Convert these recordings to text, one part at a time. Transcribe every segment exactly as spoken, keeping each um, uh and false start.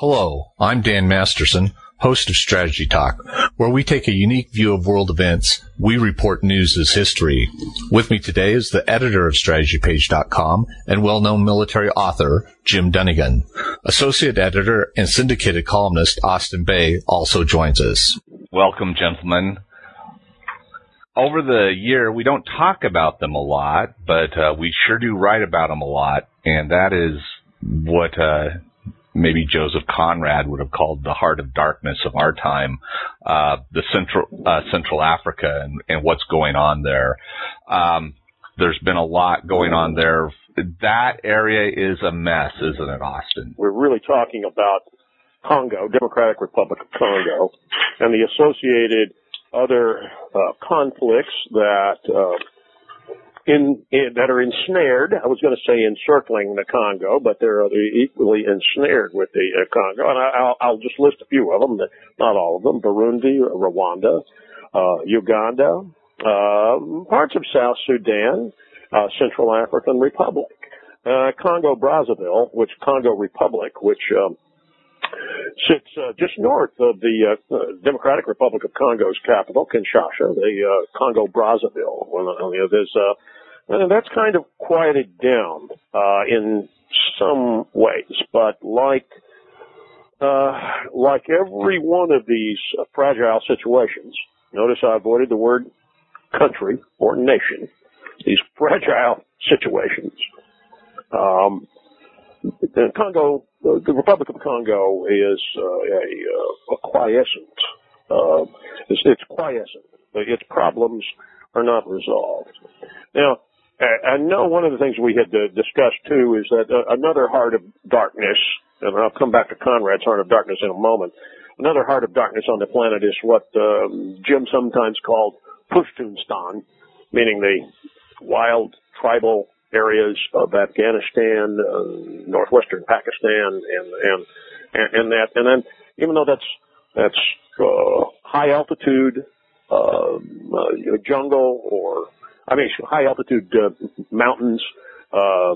Hello, I'm Dan Masterson, host of Strategy Talk, where we take a unique view of world events. We report news as history. With me today is the editor of strategy page dot com and well-known military author, Jim Dunnigan. Associate editor and syndicated columnist Austin Bay also joins us. Welcome, gentlemen. Over the year, we don't talk about them a lot, but uh, we sure do write about them a lot, and that is what uh, maybe Joseph Conrad would have called the heart of darkness of our time, uh, the Central uh, Central Africa and, and what's going on there. Um, there's been a lot going on there. That area is a mess, isn't it, Austin? We're really talking about Congo, Democratic Republic of Congo, and the associated other uh, conflicts that uh, in, in that are ensnared. I was going to say encircling the Congo, but they're equally ensnared with the uh, Congo. And I, I'll, I'll just list a few of them, not all of them: Burundi, Rwanda, uh, Uganda, uh, parts of South Sudan, uh, Central African Republic, uh, Congo Brazzaville, which Congo Republic, which um, sits uh, just north of the uh, Democratic Republic of Congo's capital, Kinshasa, the uh, Congo Brazzaville. Well, you know, there's uh, and that's kind of quieted down uh, in some ways, but like uh, like every one of these uh, fragile situations, notice I avoided the word country or nation. These fragile situations. Um, the Congo, the Republic of Congo is uh, a, a quiescent. Uh, it's, it's quiescent. Its problems are not resolved. Now, I know one of the things we had uh, discussed too is that uh, another heart of darkness, and I'll come back to Conrad's heart of darkness in a moment. Another heart of darkness on the planet is what um, Jim sometimes called Pashtunistan, meaning the wild tribal areas of Afghanistan, uh, northwestern Pakistan, and, and and and that. And then, even though that's that's uh, high altitude uh, uh, jungle, or I mean high altitude uh, mountains, uh,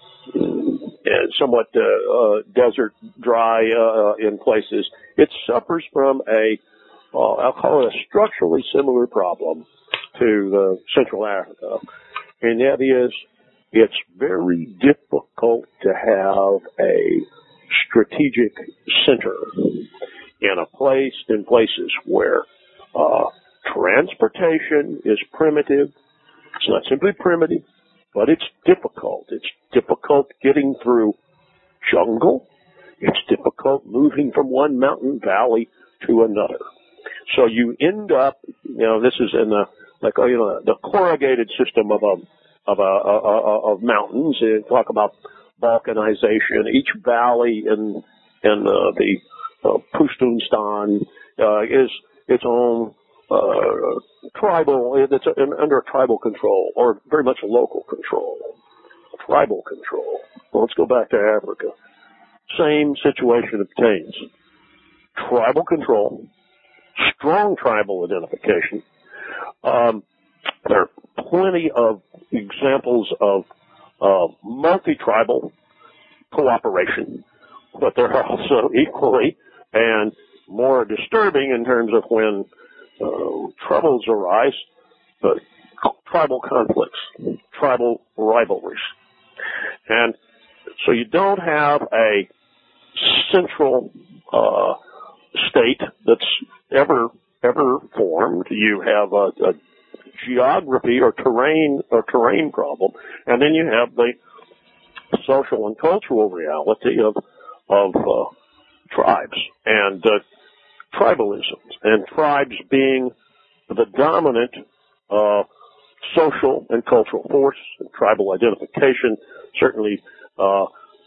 and somewhat uh, uh, desert, dry uh, in places, it suffers from a uh, I'll call it a structurally similar problem to the Central Africa, and that is, it's very difficult to have a strategic center in a place, in places where uh, transportation is primitive. It's not simply primitive, but it's difficult. It's difficult getting through jungle. It's difficult moving from one mountain valley to another. So you end up, you know, this is in the, like, you know, the corrugated system of a of a, a, a of mountains. You talk about balkanization. Each valley in in uh, the uh, Pashtunistan uh, is its own uh, tribal. It's a, under a tribal control, or very much local control, tribal control. Well, let's go back to Africa. Same situation obtains: tribal control, strong tribal identification. Um, there are plenty of examples of uh, multi-tribal cooperation, but there are also equally and more disturbing in terms of when uh, troubles arise, but tribal conflicts, tribal rivalries. And so you don't have a central uh, state that's ever ever formed. You have a, a geography or terrain or terrain problem, and then you have the social and cultural reality of of uh, tribes and uh, tribalisms, and tribes being the dominant uh, social and cultural force, and tribal identification certainly uh,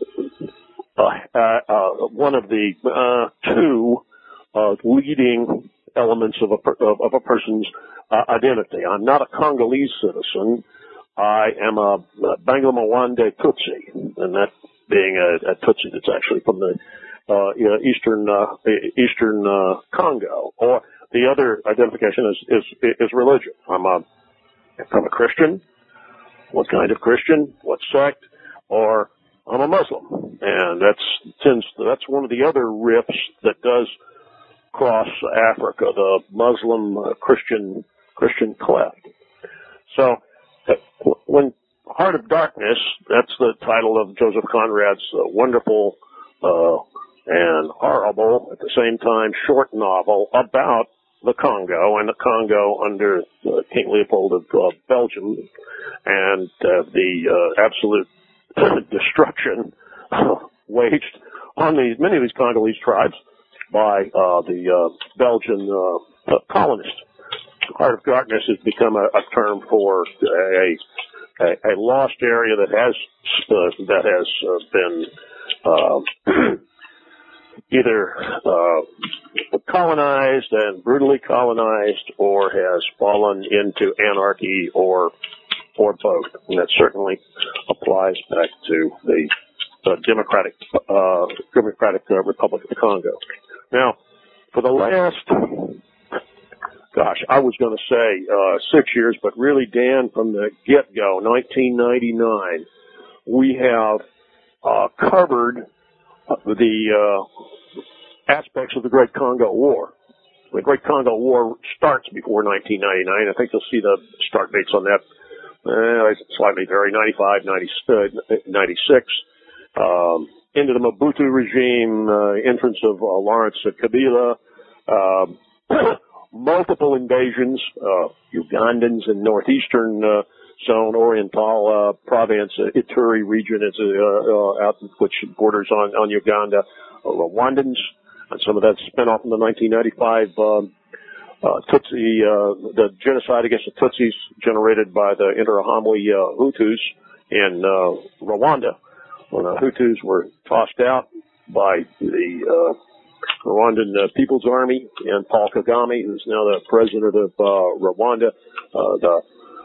uh, uh, uh, one of the uh, two uh, leading elements of a per, of, of a person's uh, identity. I'm not a Congolese citizen. I am a, a Bangla-Mwande Tutsi, and that being a, a Tutsi that's actually from the uh, you know, eastern uh, eastern uh, Congo. Or the other identification is is, is religion. I'm a I'm a Christian. What kind of Christian? What sect? Or I'm a Muslim, and that's tends that's one of the other rifts that does cross Africa, the Muslim uh, Christian Christian cleft. So uh, when Heart of Darkness, that's the title of Joseph Conrad's uh, wonderful uh, and horrible, at the same time, short novel about the Congo, and the Congo under uh, King Leopold of uh, Belgium, and uh, the uh, absolute destruction waged on these many of these Congolese tribes by uh, the uh, Belgian uh, uh, colonists. Heart of Darkness has become a, a term for a, a, a lost area that has uh, that has uh, been uh, either uh, colonized and brutally colonized, or has fallen into anarchy, or or both. And that certainly applies back to the uh, Democratic uh, Democratic uh, Republic of the Congo. Now, for the last, gosh, I was going to say uh, six years, but really, Dan, from the get-go, nineteen ninety-nine, we have uh, covered the uh, aspects of the Great Congo War. The Great Congo War starts before nineteen ninety-nine. I think you'll see the start dates on that. Uh, slightly vary, ninety-five, ninety, ninety-six. Um, into the Mobutu regime, uh, entrance of uh, Lawrence Kabila, uh, multiple invasions, uh, Ugandans in northeastern uh, zone, Oriental uh, province, uh, Ituri region, is, uh, uh, out which borders on, on Uganda, uh, Rwandans, and some of that spin off in the nineteen ninety-five um, uh, Tutsi, uh, the genocide against the Tutsis generated by the Interahamwe uh, Hutus in uh, Rwanda, when the Hutus were tossed out by the uh, Rwandan uh, People's Army and Paul Kagame, who's now the president of uh, Rwanda. Uh, the,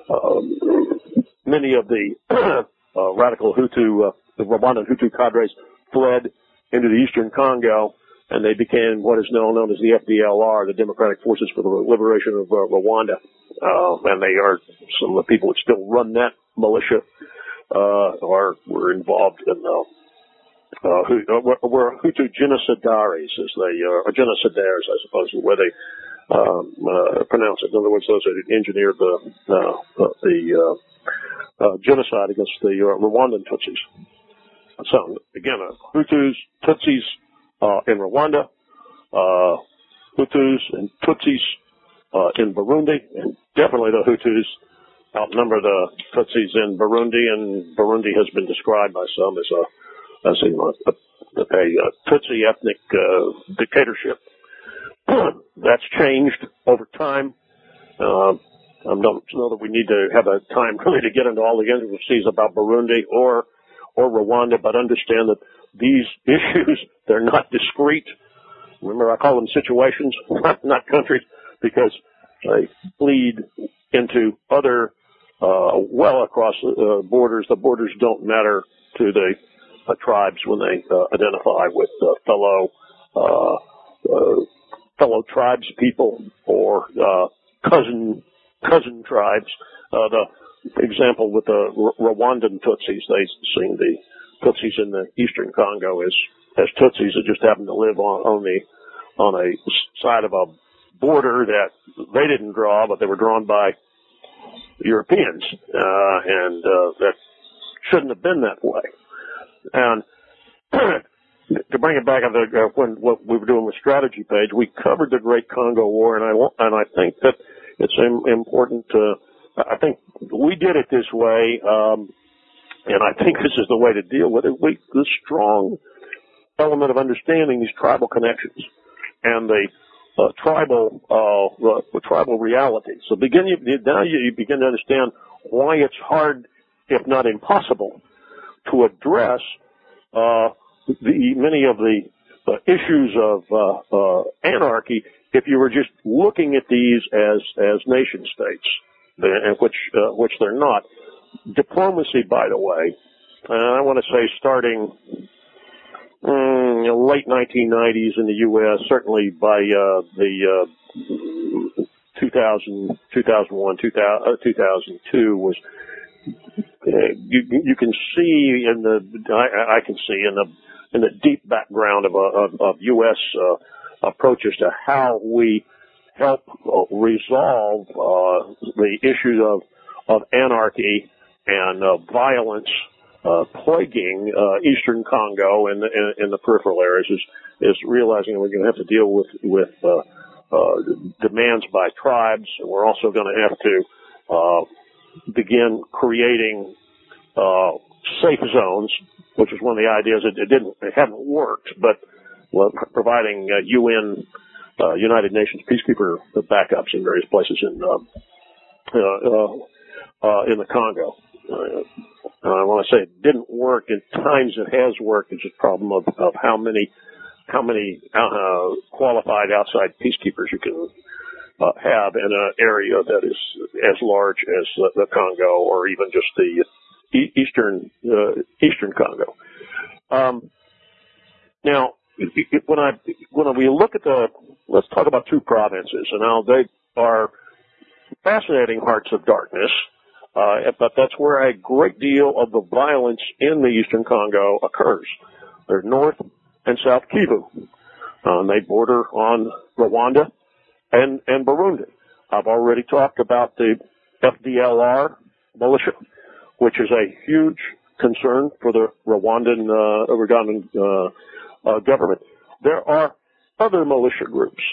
um, many of the uh, radical Hutu, uh, the Rwandan Hutu cadres fled into the eastern Congo, and they became what is now known as the F D L R, the Democratic Forces for the Liberation of uh, Rwanda. Uh, and they are some of the people that still run that militia. Uh, or were involved in, uh, uh, who, uh, were Hutu genocidaries, as they, uh, or genocidaires, I suppose, is the way they, um, uh, pronounce it. In other words, those that engineered the, uh, the, uh, uh, genocide against the, uh, Rwandan Tutsis. So, again, uh, Hutus, Tutsis, uh, in Rwanda, uh, Hutus and Tutsis, uh, in Burundi, and definitely the Hutus outnumber the Tutsis in Burundi, and Burundi has been described by some as a as a, a, a Tutsi ethnic uh, dictatorship. That's changed over time. Uh, I don't know that we need to have a time really to get into all the intricacies about Burundi or or Rwanda, but understand that these issues, they're not discrete. Remember, I call them situations, not, not countries, because they bleed into other Uh, well across uh, borders. The borders don't matter to the uh, tribes when they uh, identify with uh, fellow uh, uh, fellow tribes people or uh, cousin cousin tribes. Uh, the example with the R- Rwandan Tutsis, they sing the Tutsis in the eastern Congo as as Tutsis that just happen to live on, on the on a side of a border that they didn't draw, but they were drawn by Europeans, uh, and uh, that shouldn't have been that way. And to bring it back, uh, when what we were doing with Strategy Page, we covered the Great Congo War, and I and I think that it's important to. I think we did it this way, um, and I think this is the way to deal with it. We the strong element of understanding these tribal connections and the Uh, tribal, uh, uh, tribal reality. So begin, you, now you, you begin to understand why it's hard, if not impossible, to address, uh, the, many of the uh, issues of, uh, uh, anarchy if you were just looking at these as, as nation states, and which, uh, which they're not. Diplomacy, by the way, and I want to say starting, Mm, late nineteen nineties in the U S, certainly by uh, the uh, two thousand, two thousand one, two thousand two, was you you can see in the I, I can see in the in the deep background of of, of U S uh, approaches to how we help resolve uh, the issues of of anarchy and uh, violence uh, plaguing uh, Eastern Congo and in, in, in the peripheral areas is is realizing that we're going to have to deal with with uh, uh, demands by tribes, and we're also going to have to uh, begin creating uh, safe zones, which is one of the ideas that it didn't, it hadn't worked, but well, providing uh, U N, uh, United Nations peacekeeper backups in various places in uh, uh, uh, uh, in the Congo. Uh, uh, when I say it didn't work, at times it has worked. It's a problem of, of how many how many uh, qualified outside peacekeepers you can Uh, have in an area that is as large as uh, the Congo, or even just the e- eastern uh, eastern Congo. Um, now, when I when we look at the, let's talk about two provinces, and now they are fascinating hearts of darkness, uh, but that's where a great deal of the violence in the eastern Congo occurs. They're North and South Kivu. Uh, they border on Rwanda and, and Burundi. I've already talked about the F D L R militia, which is a huge concern for the Rwandan, uh, Rwandan uh, uh, government. There are other militia groups.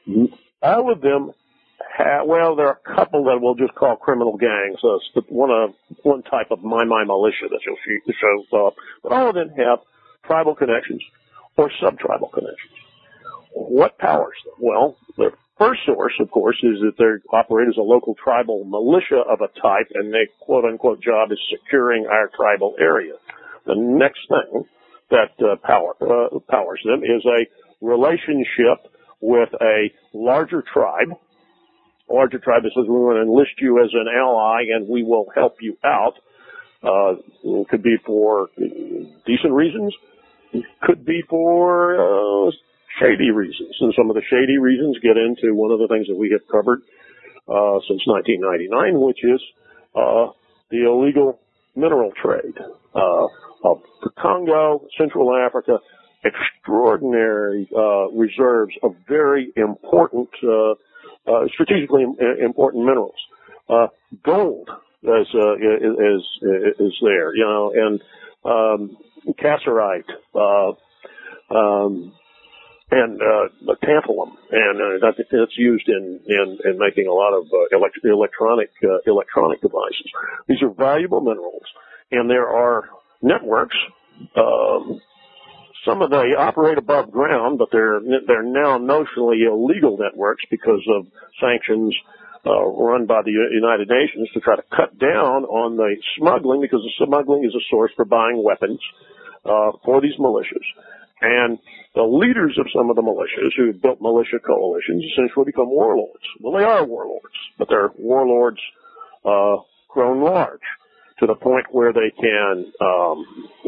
All of them have, well, there are a couple that we'll just call criminal gangs. So it's the, one, of, one type of My My militia that you'll show up. But all of them have tribal connections or sub-tribal connections. What powers them? Well, the first source, of course, is that they operate as a local tribal militia of a type, and their quote-unquote job is securing our tribal area. The next thing that uh, power, uh, powers them is a relationship with a larger tribe. A larger tribe that says, we want to enlist you as an ally, and we will help you out. Uh, it could be for decent reasons. It could be for uh, shady reasons, and some of the shady reasons get into one of the things that we have covered uh, since nineteen ninety-nine, which is uh, the illegal mineral trade uh, of the Congo, Central Africa, extraordinary uh, reserves of very important, uh, uh, strategically important minerals. Uh, gold is, uh, is is there, you know, and um, cassiterite. Uh, um, And uh, tantalum, and uh, I think that's used in, in, in making a lot of uh, elect- electronic uh, electronic devices. These are valuable minerals, and there are networks. Um, some of they operate above ground, but they're they're now notionally illegal networks because of sanctions uh, run by the United Nations to try to cut down on the smuggling, because the smuggling is a source for buying weapons uh, for these militias. And the leaders of some of the militias who built militia coalitions essentially become warlords. Well, they are warlords, but they're warlords uh, grown large to the point where they can um,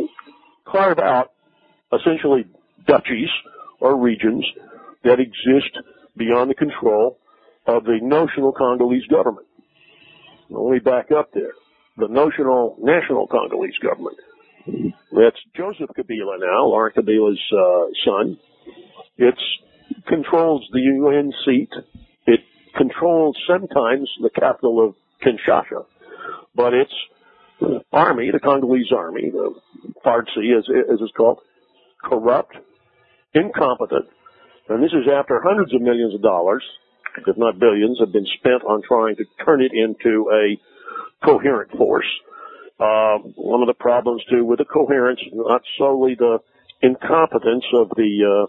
carve out essentially duchies or regions that exist beyond the control of the notional Congolese government. Let me back up there. The notional national Congolese government. That's Joseph Kabila now, Laurent Kabila's uh, son. It controls the U N seat. It controls sometimes the capital of Kinshasa. But its army, the Congolese army, the F A R D C as, as it's called, corrupt, incompetent, and this is after hundreds of millions of dollars, if not billions, have been spent on trying to turn it into a coherent force. Uh, one of the problems, too, with the coherence, not solely the incompetence of the uh,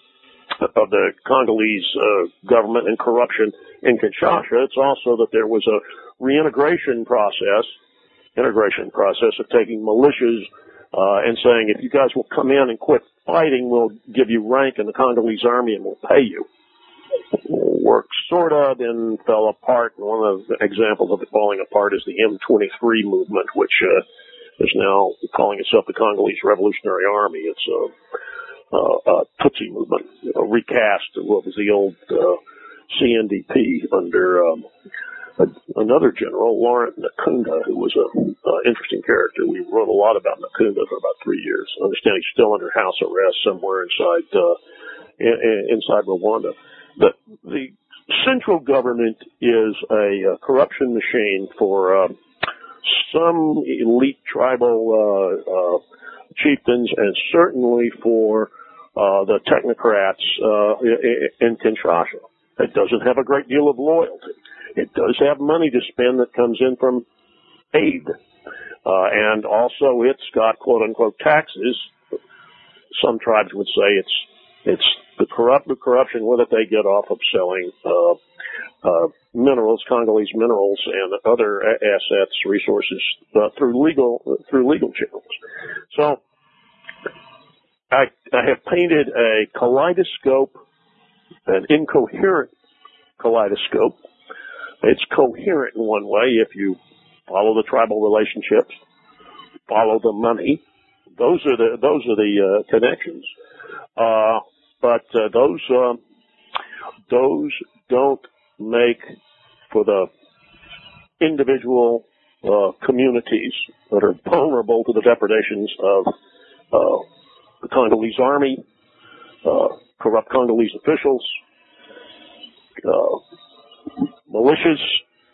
of the Congolese uh, government and corruption in Kinshasa, it's also that there was a reintegration process, integration process of taking militias uh, and saying, if you guys will come in and quit fighting, we'll give you rank in the Congolese army and we'll pay you. Worked sort of, then fell apart. And one of the examples of it falling apart is the M twenty-three movement, which uh, is now calling itself the Congolese Revolutionary Army. It's a, a, a Tutsi movement, you know, recast of what was the old uh, C N D P under um, a, another general, Laurent Nkunda, who was an interesting character. We wrote a lot about Nkunda for about three years. I understand he's still under house arrest somewhere inside uh, in, inside Rwanda. The, the central government is a, a corruption machine for uh, some elite tribal uh, uh, chieftains, and certainly for uh, the technocrats uh, in Kinshasa. It doesn't have a great deal of loyalty. It does have money to spend that comes in from aid. Uh, and also it's got quote-unquote taxes. Some tribes would say it's it's the corrupt the corruption that they get off of selling uh, uh, minerals, Congolese minerals, and other assets, resources uh, through legal through legal channels. So I, I have painted a kaleidoscope, an incoherent kaleidoscope. It's coherent in one way if you follow the tribal relationships, follow the money. Those are the those are the uh, connections. Uh, but uh, those uh, those don't make for the individual uh, communities that are vulnerable to the depredations of uh, the Congolese army, uh, corrupt Congolese officials, uh, militias,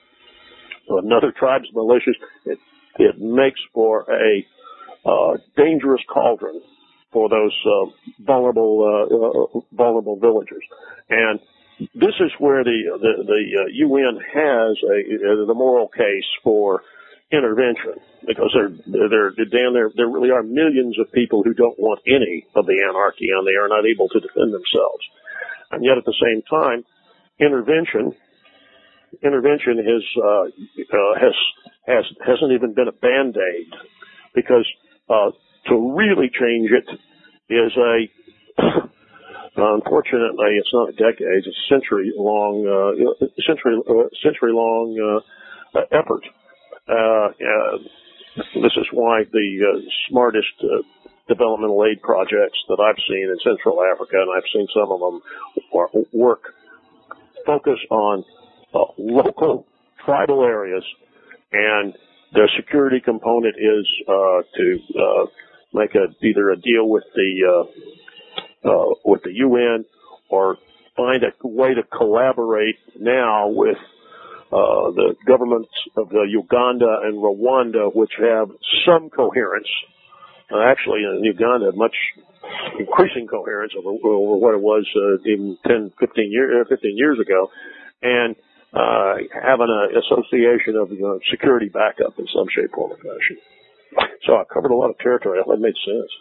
another tribe's militias. It, it makes for a uh, dangerous cauldron for those uh, vulnerable uh, uh, vulnerable villagers. And this is where the the, the uh, U N has a, uh, the moral case for intervention, because they're they're Dan, there there really are millions of people who don't want any of the anarchy, and they are not able to defend themselves. And yet, at the same time, intervention intervention is uh, uh, has has hasn't even been a band-aid, because uh, to really change it is a unfortunately it's not a decade, it's a century long uh, century uh, century long uh, effort. Uh, uh, this is why the uh, smartest uh, developmental aid projects that I've seen in Central Africa, and I've seen some of them work, focus on uh, local tribal areas, and their security component is uh, to uh, make a either a deal with the uh, uh, with the U N, or find a way to collaborate now with Uh, the governments of uh, Uganda and Rwanda, which have some coherence, uh, actually in Uganda, much increasing coherence over, over what it was uh, even ten, fifteen, year, fifteen years ago, and uh, having an association of you know, security backup in some shape, form, or fashion. So I covered a lot of territory. I hope that made sense.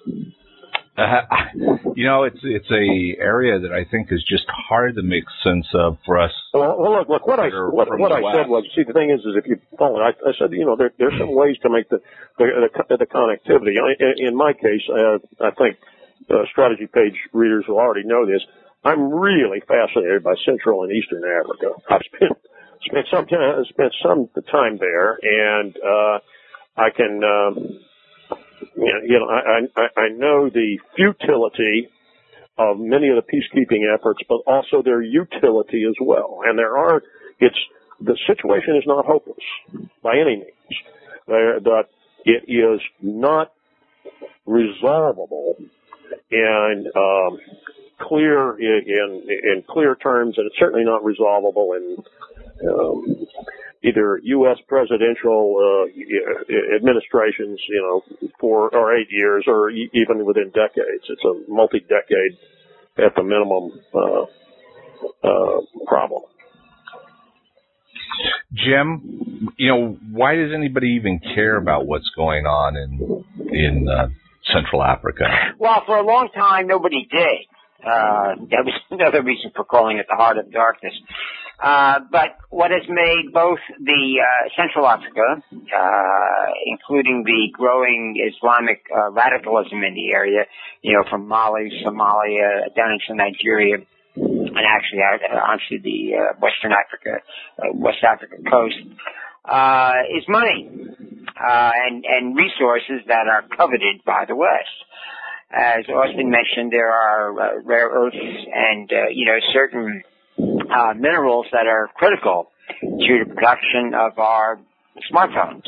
Uh, you know, it's it's a area that I think is just hard to make sense of for us. Well, well look, look, what I what, what I said was, see, the thing is, is if you follow, I, I said, you know, there, there's some ways to make the the, the, the connectivity. I, in my case, uh, I think uh, strategy page readers will already know this. I'm really fascinated by Central and Eastern Africa. I've spent spent some time, spent some time there, and uh, I can. Um, You know, I, I, I know the futility of many of the peacekeeping efforts, but also their utility as well. And there are, it's, the situation is not hopeless by any means. There, that it is not resolvable in um, clear in in clear terms, and it's certainly not resolvable in um, either U S presidential uh, administrations, you know, four or eight years, or e- even within decades. It's a multi-decade, at the minimum, uh, uh, problem. Jim, you know, why does anybody even care about what's going on in in uh, Central Africa? Well, for a long time, nobody did. Uh, that was another reason for calling it the Heart of Darkness. Uh, but what has made both the uh, Central Africa, uh, including the growing Islamic uh, radicalism in the area, you know, from Mali, Somalia, down into Nigeria, and actually out uh, onto the uh, Western Africa, uh, West African coast, uh, is money uh, and, and resources that are coveted by the West. As Austin mentioned, there are uh, rare earths and, uh, you know, certain uh, minerals that are critical to the production of our smartphones.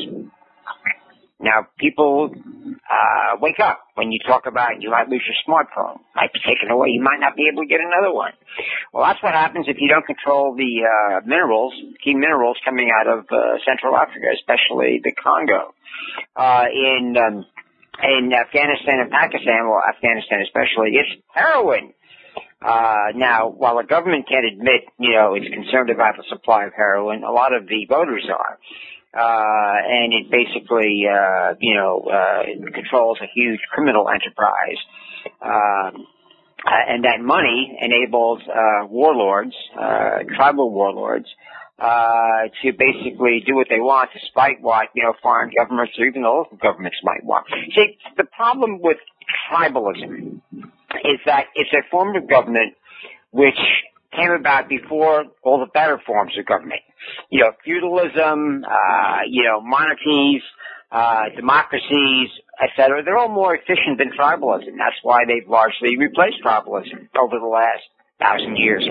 Now, people uh, wake up when you talk about you might lose your smartphone, might be taken away, you might not be able to get another one. Well, that's what happens if you don't control the uh, minerals, key minerals coming out of uh, Central Africa, especially the Congo. Uh, in um, in Afghanistan and Pakistan, well, Afghanistan especially, it's heroin. Uh, now, while the government can't admit, you know, it's concerned about the supply of heroin, a lot of the voters are. Uh, and it basically, uh, you know, uh, controls a huge criminal enterprise. Um, uh, and that money enables, uh, warlords, uh, tribal warlords, uh, to basically do what they want despite what, you know, foreign governments or even the local governments might want. See, the problem with tribalism is that it's a form of government which came about before all the better forms of government. You know, feudalism, uh, you know, monarchies, uh, democracies, et cetera. They're all more efficient than tribalism. That's why they've largely replaced tribalism over the last thousand years.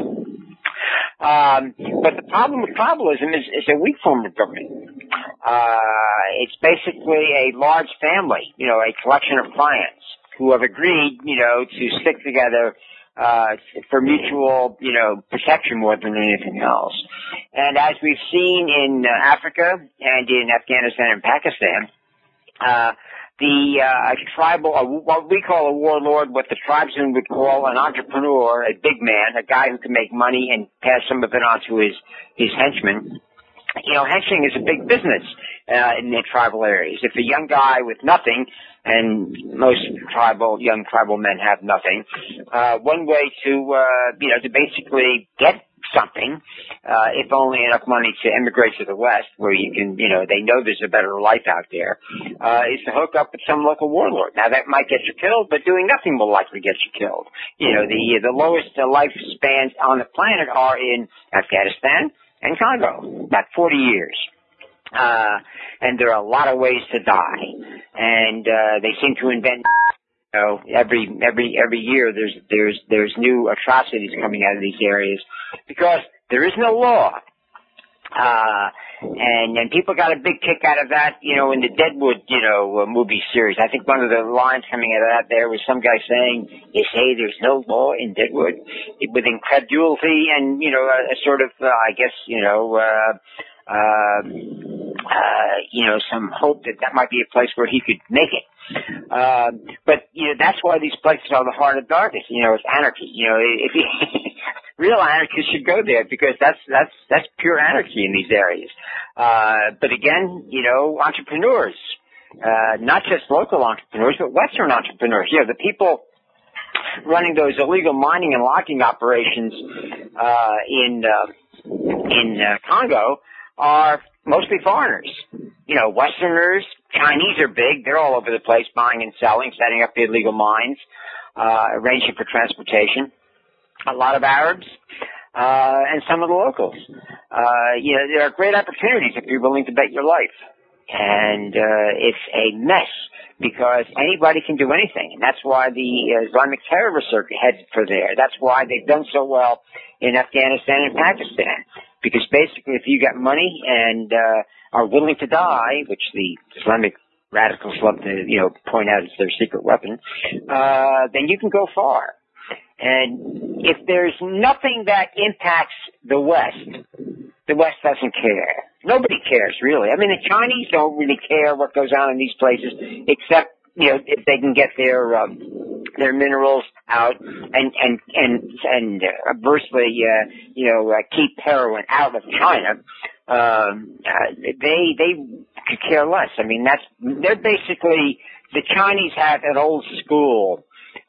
Um, but the problem with tribalism is, is a weak form of government. Uh, it's basically a large family, you know, a collection of clients who have agreed, you know, to stick together uh, for mutual, you know, protection more than anything else. And as we've seen in uh, Africa and in Afghanistan and Pakistan, uh, the uh, tribal, uh, what we call a warlord, what the tribesmen would call an entrepreneur, a big man, a guy who can make money and pass some of it on to his, his henchmen. You know, henching is a big business uh, in the tribal areas. If a young guy with nothing, and most tribal, young tribal men have nothing, uh, one way to, uh, you know, to basically get something, uh, if only enough money to immigrate to the West, where you can, you know, they know there's a better life out there, uh, is to hook up with some local warlord. Now, that might get you killed, but doing nothing will likely get you killed. You know, the, the lowest uh, lifespans on the planet are in Afghanistan and Congo, about forty years. Uh, and there are a lot of ways to die. And, uh, they seem to invent, you know, every, every, every year there's, there's, there's new atrocities coming out of these areas because there is no law. Uh, and, and people got a big kick out of that, you know, in the Deadwood, you know, uh, movie series. I think one of the lines coming out of that there was some guy saying, they say there's no law in Deadwood, with incredulity and, you know, a, a sort of, uh, I guess, you know, uh, uh, uh, you know, some hope that that might be a place where he could make it. Uh, but, you know, that's why these places are the heart of darkness. You know, it's anarchy. You know, if you, real anarchists should go there because that's, that's, that's pure anarchy in these areas. Uh, but again, you know, entrepreneurs, uh, not just local entrepreneurs, but Western entrepreneurs. You know, the people running those illegal mining and logging operations, uh, in, uh, in, uh, Congo are mostly foreigners. You know, Westerners, Chinese are big. They're all over the place buying and selling, setting up illegal mines, uh, arranging for transportation. A lot of Arabs, uh, and some of the locals. Uh, you know, there are great opportunities if you're willing to bet your life. And, uh, it's a mess because anybody can do anything. And that's why the Islamic terrorists are headed for there. That's why they've done so well in Afghanistan and Pakistan. Because basically if you got money and, uh, are willing to die, which the Islamic radicals love to, you know, point out as their secret weapon, uh, then you can go far. And if there's nothing that impacts the West, the West doesn't care. Nobody cares, really. I mean, the Chinese don't really care what goes on in these places, except, you know, if they can get their, um, their minerals out and, and, and, and uh, adversely, uh, you know, uh, keep heroin out of China. Um, uh, they, they could care less. I mean, that's, they're basically, the Chinese have an old school,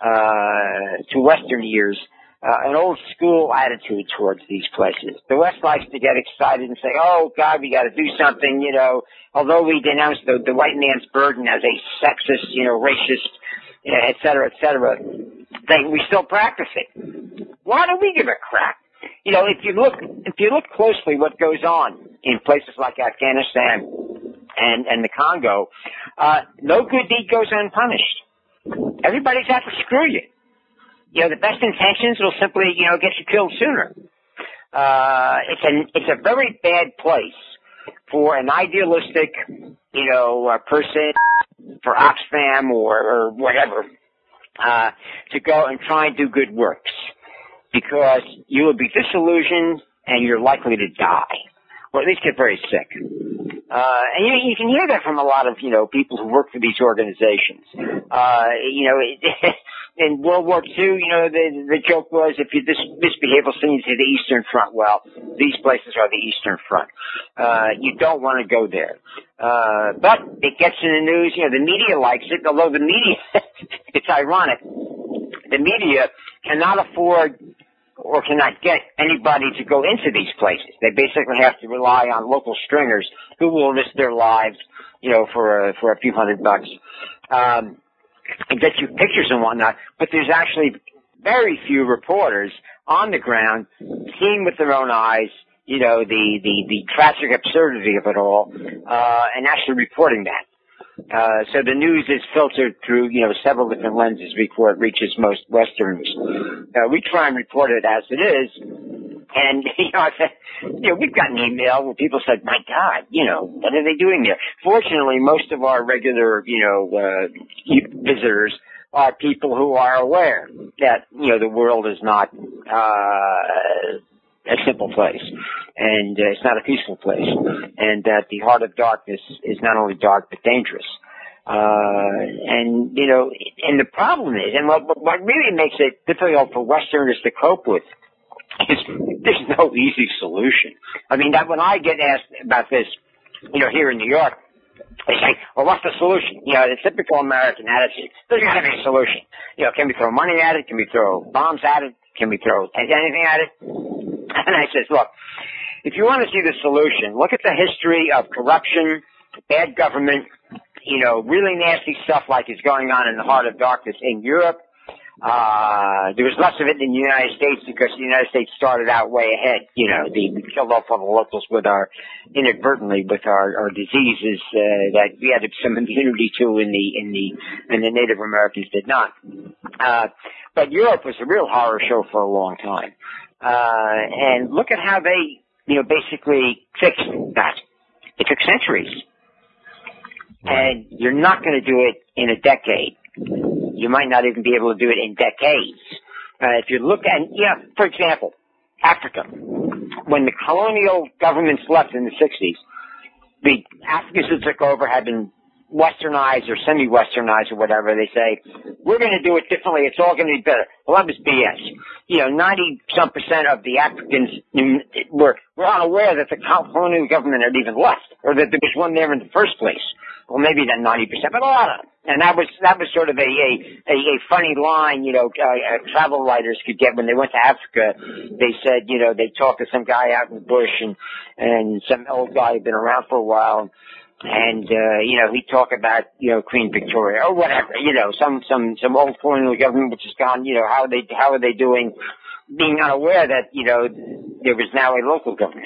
uh, to Western years, uh, an old school attitude towards these places. The West likes to get excited and say, oh God, we gotta do something, you know, although we denounce the, the white man's burden as a sexist, you know, racist, you know, et cetera, et cetera, they, we still practice it. Why do we give a crap? You know, if you look, if you look closely what goes on in places like Afghanistan and, and the Congo, uh, no good deed goes unpunished. Everybody's out to screw you. You know, the best intentions will simply, you know, get you killed sooner. Uh, it's an, it's a very bad place for an idealistic, you know, uh, person, for Oxfam or, or whatever, uh, to go and try and do good works, because you will be disillusioned and you're likely to die, or at least get very sick. Uh, and you, you can hear that from a lot of, you know, people who work for these organizations. Uh, you know, it, in World War Two, you know, the, the joke was, if you dis- misbehave, we'll send you to the Eastern Front. Well, these places are the Eastern Front. Uh, you don't want to go there. Uh, but it gets in the news, you know, the media likes it, although the media, it's ironic, the media cannot afford or cannot get anybody to go into these places. They basically have to rely on local stringers who will risk their lives, you know, for a, for a few hundred bucks, um, and get you pictures and whatnot. But there's actually very few reporters on the ground seeing with their own eyes, you know, the, the, the tragic absurdity of it all, uh, and actually reporting that. Uh, so the news is filtered through, you know, several different lenses before it reaches most Westerners. Uh, we try and report it as it is. And, you know, I said, you know, we've gotten email where people said, my God, you know, what are they doing there? Fortunately, most of our regular, you know, uh, visitors are people who are aware that, you know, the world is not, uh, a simple place, and uh, it's not a peaceful place, and that the heart of darkness is not only dark but dangerous. Uh, and, you know, and the problem is, and what, what really makes it difficult for Westerners to cope with is there's no easy solution. I mean, that when I get asked about this, you know, here in New York, they say, well, what's the solution? You know, the typical American attitude, there's got to be a solution. You know, can we throw money at it? Can we throw bombs at it? Can we throw anything at it? And I says, look, if you want to see the solution, look at the history of corruption, bad government, you know, really nasty stuff like is going on in the heart of darkness in Europe. Uh, there was less of it in the United States because the United States started out way ahead. You know, the, we killed off all the locals with our, inadvertently with our, our diseases, uh, that we had some immunity to in the, in the, and the Native Americans did not. Uh, but Europe was a real horror show for a long time. Uh, and look at how they, you know, basically fixed that. It took centuries. And you're not going to do it in a decade. You might not even be able to do it in decades. Uh, if you look at, yeah, for example, Africa. When the colonial governments left in the sixties, the Africans who took over had been westernized or semi-westernized or whatever. They say, we're going to do it differently. It's all going to be better. Well, that was B S. You know, ninety-some percent of the Africans were, were unaware that the colonial government had even left, or that there was one there in the first place. Well, maybe not ninety percent, but a lot of them. And that was, that was sort of a, a, a, a funny line, you know, uh, uh, travel writers could get when they went to Africa. They said, you know, they talked to some guy out in the bush and, and some old guy had been around for a while. And, uh, you know, he'd talk about, you know, Queen Victoria or whatever, you know, some, some, some old colonial government which is gone, you know, how are they, how are they doing, being unaware that, you know, there was now a local government.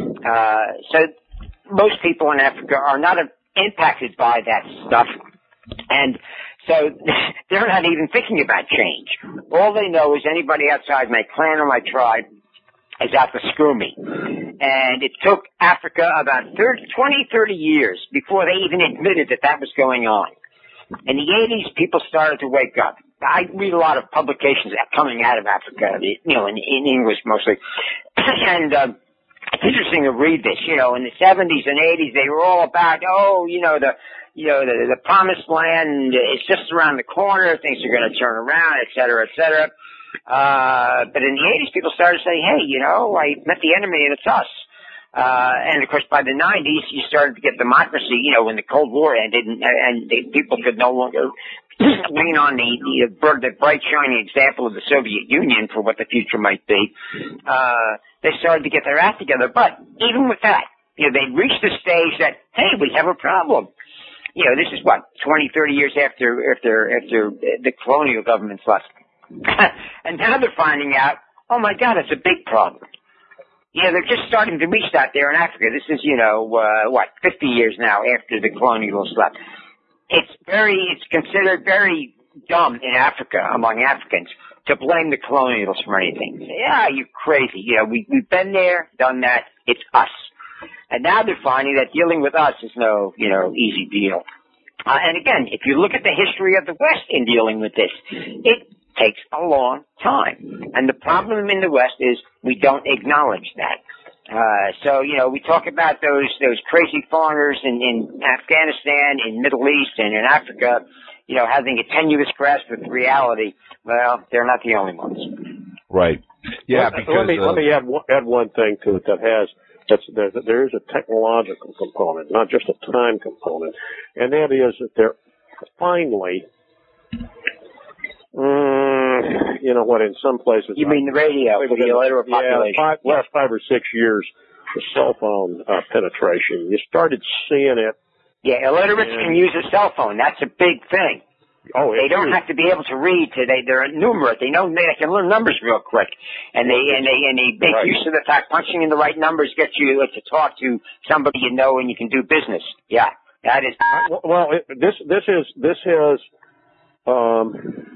Uh, so most people in Africa are not impacted by that stuff. And so they're not even thinking about change. All they know is anybody outside my clan or my tribe is out to screw me. And it took Africa about thirty, twenty, thirty years before they even admitted that that was going on. In the eighties, people started to wake up. I read a lot of publications coming out of Africa, you know, in, in English mostly. And uh, it's interesting to read this. You know, in the seventies and eighties, they were all about, oh, you know, the you know, the, the promised land is just around the corner. Things are going to turn around, et cetera, et cetera. Uh, but in the eighties, people started saying, hey, you know, I met the enemy and it's us. Uh, and of course, by the nineties, you started to get democracy, you know, when the Cold War ended and, and the people could no longer lean on the, the, the bright, shining example of the Soviet Union for what the future might be. Uh, they started to get their act together. But even with that, you know, they reached the stage that, hey, we have a problem. You know, this is what, twenty, thirty years after, after, after the colonial governments left. And now they're finding out, oh my God, it's a big problem. You know, they're just starting to reach that there in Africa. This is, you know, uh, what, fifty years now after the colonials left. It's very, it's considered very dumb in Africa, among Africans, to blame the colonials for anything. Say, yeah, you're crazy. You know, we, we've been there, done that. It's us. And now they're finding that dealing with us is no, you know, easy deal. Uh, and again, if you look at the history of the West in dealing with this, it takes a long time. And the problem in the West is we don't acknowledge that. Uh, so, you know, we talk about those, those crazy foreigners in, in Afghanistan, in Middle East, and in Africa, you know, having a tenuous grasp with reality. Well, they're not the only ones. Right. Yeah, let, because... Let me, uh, let me add, one, add one thing to it that has, that's, there, there is a technological component, not just a time component. And that is that they're finally, um, you know what, in some places... You mean the radio, for the illiterate population? Yeah, five, last five or six years, the cell phone uh, penetration. You started seeing it. Yeah, illiterates can use a cell phone. That's a big thing. Oh, they don't have to be able to read. To, they they're numerate. They know they can learn numbers real quick, and they and they and they make right. use of the fact punching in the right numbers gets you to talk to somebody you know and you can do business. Yeah, that is. Well, it, this this is this has um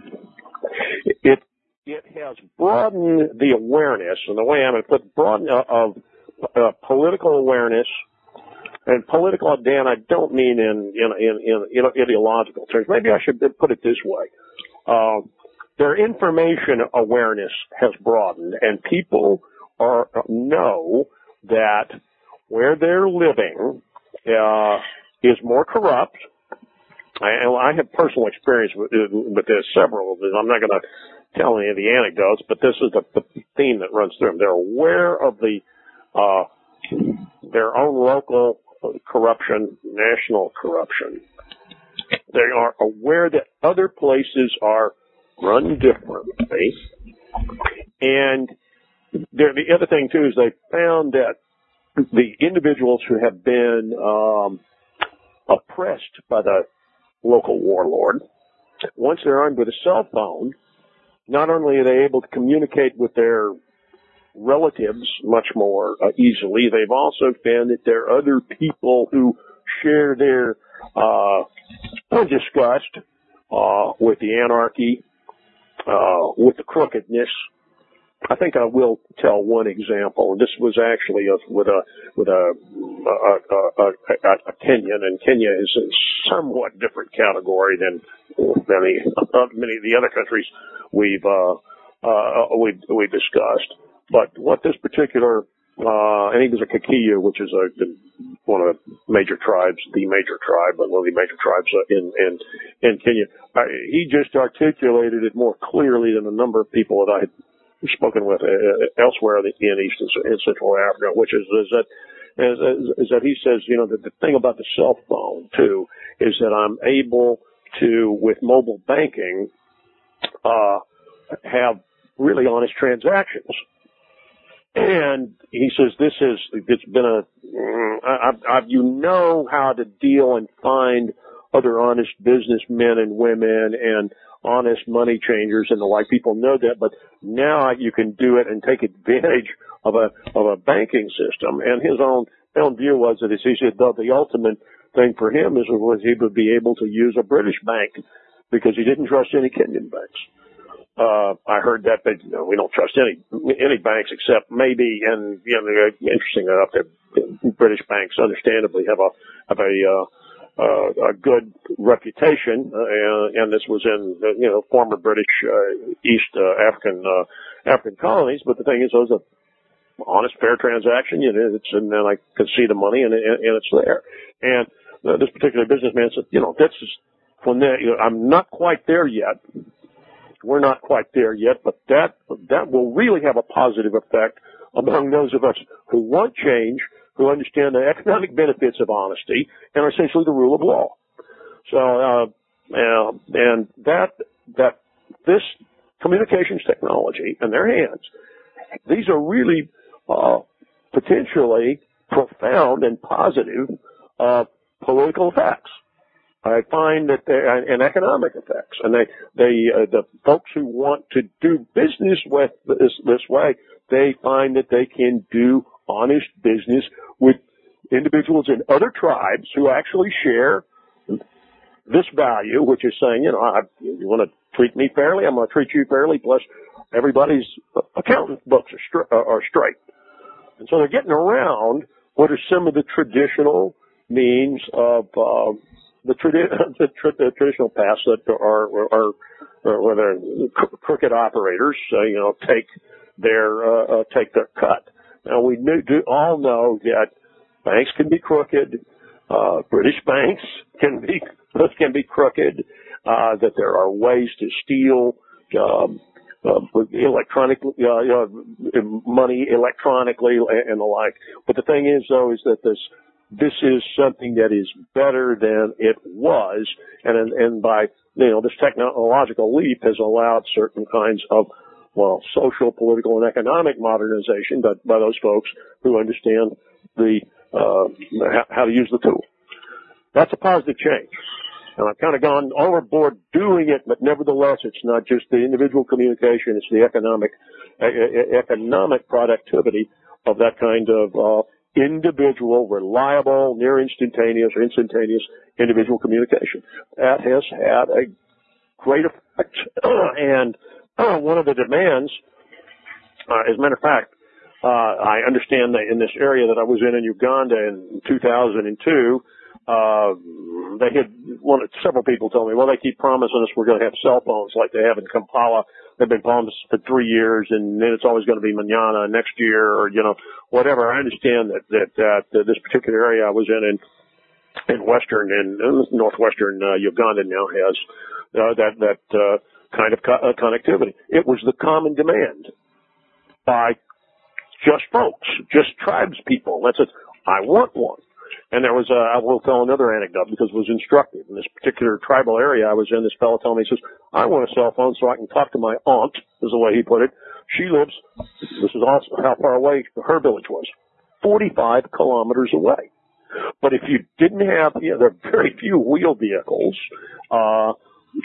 it it has broadened the awareness, and the way I'm going to put broaden uh, of uh, political awareness. And political, Dan, I don't mean in, in, in, in, in ideological terms. Maybe I should put it this way. Uh, their information awareness has broadened, and people are, know that where they're living, uh, is more corrupt. I, I have personal experience with, with this, several of them. I'm not going to tell any of the anecdotes, but this is the, the theme that runs through them. They're aware of the, uh, their own local corruption, national corruption. They are aware that other places are run differently. And the other thing, too, is they found that the individuals who have been um, oppressed by the local warlord, once they're armed with a cell phone, not only are they able to communicate with their relatives much more uh, easily, they've also found that there are other people who share their uh, disgust uh, with the anarchy, uh, with the crookedness. I think I will tell one example. This was actually a, with a with a, a, a, a, a Kenyan, and Kenya is a somewhat different category than many many of the other countries we've uh, uh, we've, we've discussed. But what this particular, uh, and he was a Kikuyu, which is a, one of the major tribes, the major tribe, but one of the major tribes in, in, in Kenya. Uh, he just articulated it more clearly than a number of people that I had spoken with uh, elsewhere in East and Central Africa, which is, is that, is, is that he says, you know, that the thing about the cell phone, too, is that I'm able to, with mobile banking, uh, have really honest transactions. And he says this is, it's been a, I've, I've, you know how to deal and find other honest businessmen and women and honest money changers and the like. People know that, but now you can do it and take advantage of a, of a banking system. And his own, own view was that he said the, the ultimate thing for him is was he would be able to use a British bank because he didn't trust any Kenyan banks. Uh, I heard that they, you know, we don't trust any, any banks except maybe, and, you know, interesting enough that British banks understandably have a, have a, uh, uh, a good reputation, uh, and, and this was in, you know, former British, uh, East, uh, African, uh, African colonies, but the thing is, those are honest, fair transaction, you know, it's, and then I can see the money and, and, and it's there. And uh, this particular businessman said, you know, that's just, when that, you know, I'm not quite there yet. We're not quite there yet, but that that will really have a positive effect among those of us who want change, who understand the economic benefits of honesty, and are essentially the rule of law. So, uh, uh, and that that this communications technology in their hands, these are really uh, potentially profound and positive uh, political effects. I find that they and economic effects, and they they uh, the folks who want to do business with this this way, they find that they can do honest business with individuals in other tribes who actually share this value, which is saying, you know, I, you want to treat me fairly, I'm going to treat you fairly, plus everybody's accountant books are, str- are straight. And so they're getting around what are some of the traditional means of uh, the, tradi- the, tra- the traditional paths that are, are, are where the crooked operators, uh, you know, take their uh, uh, take their cut. Now we do, do all know that banks can be crooked, uh, British banks can be can be crooked, uh, that there are ways to steal um, uh, electronic uh, uh, money electronically and the like. But the thing is, though, is that this this is something that is better than it was, and and by you know this technological leap has allowed certain kinds of well social, political, and economic modernization, but by those folks who understand the uh, how to use the tool. That's a positive change. And I've kind of gone overboard doing it, but nevertheless, it's not just the individual communication, it's the economic, uh, economic productivity of that kind of, uh, individual, reliable, near instantaneous or instantaneous individual communication. That has had a great effect. And uh, one of the demands, uh, as a matter of fact, uh, I understand that in this area that I was in in Uganda in two thousand two, Uh, they had one, several people told me, well, they keep promising us we're going to have cell phones like they have in Kampala. They've been promised for three years, and then it's always going to be manana next year, or you know, whatever. I understand that that, that, that this particular area I was in in, in western and northwestern uh, Uganda now has uh, that that uh, kind of co- uh, connectivity. It was the common demand by just folks, just tribes people. That's it. I want one. And there was a, I will tell another anecdote because it was instructive. In this particular tribal area I was in, this fellow told me, he says, I want a cell phone so I can talk to my aunt, is the way he put it. She lives, this is also how far away her village was, forty-five kilometers away. But if you didn't have, you know, there are very few wheel vehicles, uh,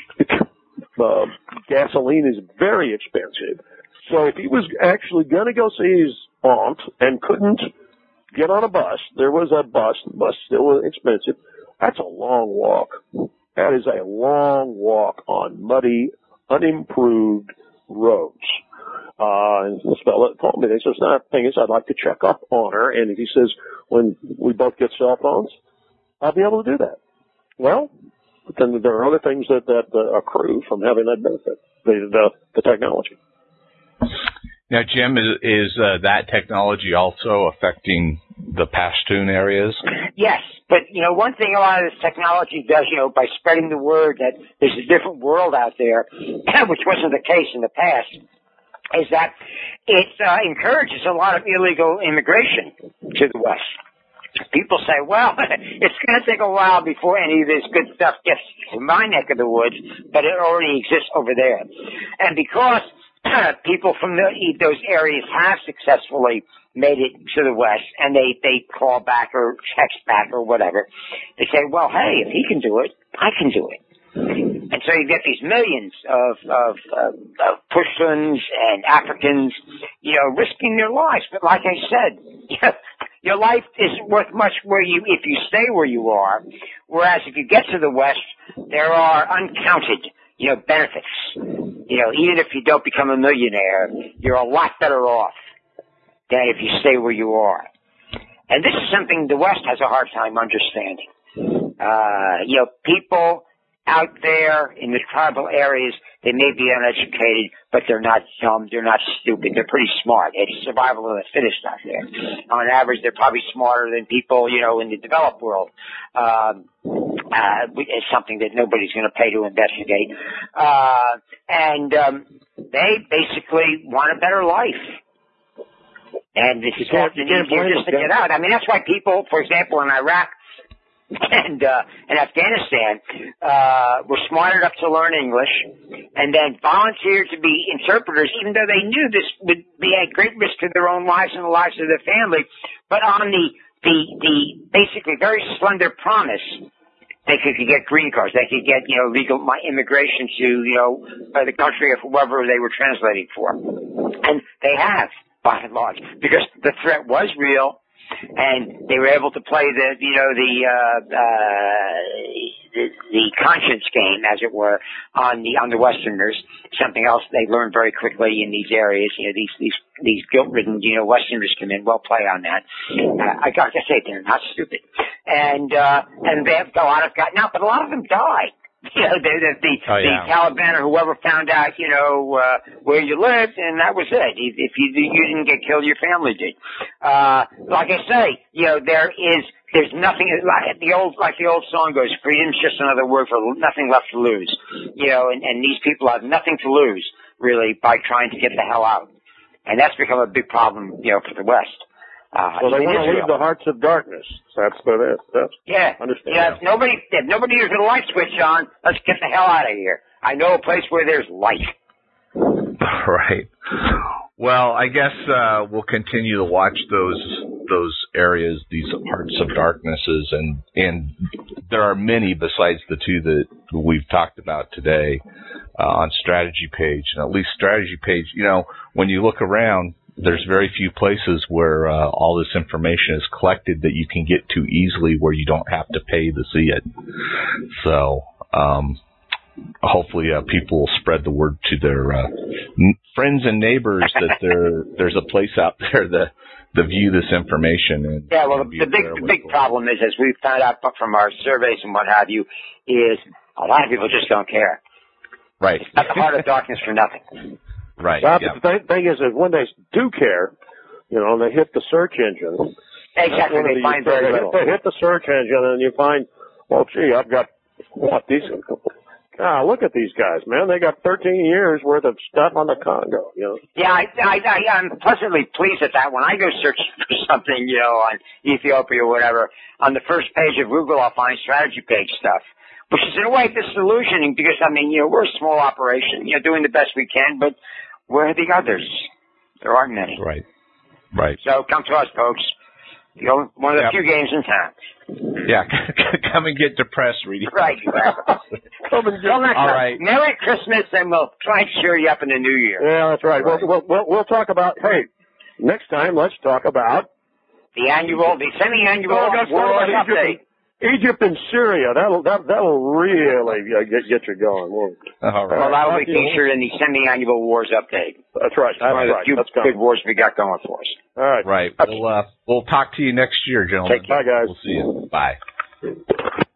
uh, gasoline is very expensive. So if he was actually going to go see his aunt and couldn't get on a bus, there was a bus, the bus still was expensive, that's a long walk. That is a long walk on muddy, unimproved roads. Uh, and this fellow told me, he says, no, the thing is, I'd like to check up on her, and he says, when we both get cell phones, I'll be able to do that. Well, but then there are other things that, that uh, accrue from having that benefit, the, the, the technology. Now, Jim, is, is uh, that technology also affecting the Pashtun areas? Yes, but, you know, one thing a lot of this technology does, you know, by spreading the word that there's a different world out there, which wasn't the case in the past, is that it uh, encourages a lot of illegal immigration to the West. People say, well, it's going to take a while before any of this good stuff gets to my neck of the woods, but it already exists over there. And because people from the, those areas have successfully made it to the West, and they, they call back or text back or whatever, they say, well, hey, if he can do it, I can do it. And so you get these millions of, of, of, of Pashtuns and Africans, you know, risking their lives. But like I said, your life isn't worth much where you, if you stay where you are. Whereas if you get to the West, there are uncounted, you know, benefits. You know, even if you don't become a millionaire, you're a lot better off than if you stay where you are. And this is something the West has a hard time understanding. Uh, you know, people out there in the tribal areas, they may be uneducated, but they're not dumb, they're not stupid, they're pretty smart. It's survival of the fittest out there. On average, they're probably smarter than people, you know, in the developed world. Um, uh, it's something that nobody's going to pay to investigate. Uh, and um, they basically want a better life. And it's often easier just to get out. I mean, that's why people, for example, in Iraq, and uh in Afghanistan uh were smart enough to learn English and then volunteered to be interpreters, even though they knew this would be at great risk to their own lives and the lives of their family, but on the the the basically very slender promise they could, could get green cards, they could get, you know, legal immigration to, you know, uh, the country of whoever they were translating for. And they have, by and large, because the threat was real. And they were able to play the, you know, the, uh, uh, the, the conscience game, as it were, on the on the Westerners. Something else they learn very quickly in these areas. You know, these these these guilt-ridden, you know, Westerners come in. Well, play on that. Uh, I got to say, they're not stupid, and uh, and they have a lot of gotten out, but a lot of them died. You know, the, the, the, oh, yeah. the Taliban or whoever found out, you know, uh, where you lived, and that was it. If you, you didn't get killed, your family did. Uh, like I say, you know, there is, there's nothing, like the old, like the old song goes, freedom's just another word for nothing left to lose. You know, and, and these people have nothing to lose, really, by trying to get the hell out. And that's become a big problem, you know, for the West. Uh, so they want to leave the hearts of darkness. That's what it is. That's yeah. Understand. Yeah. If nobody, if nobody has a light switch on, let's get the hell out of here. I know a place where there's light. Right. Well, I guess uh, we'll continue to watch those those areas, these hearts of darknesses, and and there are many besides the two that we've talked about today uh, on Strategy Page. And at least Strategy Page, you know, when you look around, there's very few places where uh, all this information is collected that you can get to easily where you don't have to pay to see it. So um, hopefully uh, people will spread the word to their uh, n- friends and neighbors that there there's a place out there that, that view this information. And, yeah, well, and the big the big problem is, as we've found out from our surveys and what have you, is a lot of people just don't care. Right. It's not the heart of darkness for nothing. Right. But yeah. the thing, thing is that when they do care, you know, they hit the search engine. Exactly. They find very little. They hit the search engine and you find, well, gee, I've got what these. Ah, look at these guys, man. They got thirteen years worth of stuff on the Congo, you know. Yeah, I, I, I, I'm pleasantly pleased at that. When I go searching for something, you know, on Ethiopia or whatever, on the first page of Google, I'll find Strategy Page stuff. Which is in a way disillusioning because, I mean, you know, we're a small operation, you know, doing the best we can, but where are the others? There aren't many. Right. Right. So come to us, folks. You know, one of the yep. few games in town. Yeah, come and get depressed, Reedy. Right. Come and get, well, all right. Merry Christmas, and we'll try and cheer you up in the new year. Yeah, that's right. right. We'll, we'll, we'll talk about, hey, next time let's talk about the annual, the semi-annual oh, World Update. Egypt and Syria, that'll that, that'll really get get you going. We'll, All right. Well, that'll be featured in the semi-annual Wars update. That's right. That's One of the right. few That's good wars we got going for us. All right. Right. We'll uh, we'll talk to you next year, gentlemen. Bye, guys. We'll see you. Bye.